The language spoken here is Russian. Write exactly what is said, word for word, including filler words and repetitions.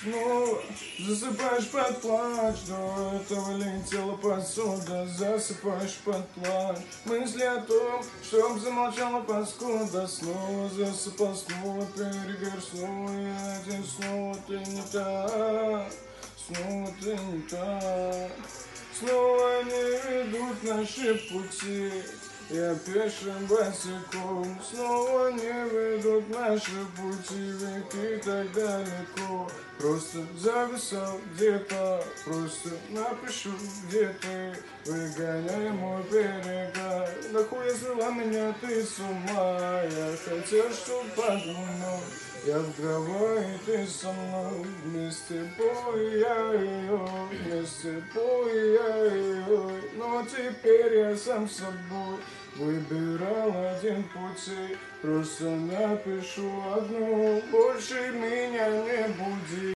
Снова засыпаешь под плач, до этого летела посуда. Засыпаешь под плач, мысли о том, чтоб замолчала паскуда. Снова засыпал, снова перегар, снова я один, снова ты не так, снова ты не так. Снова не ведут наши пути, я пешим босиком. Снова не ведут наши пути, веки так далеко. Просто зависал где-то, просто напишу, где ты. Выгоняй мой берега, нахуй свела меня ты с ума. Я хотел, чтоб под луной я в Гавайи, ты со мной. Вместе бой я ее, вместе бой я ее. Но теперь я сам собой выбирал один путь. Просто напишу одну, больше меня не буди.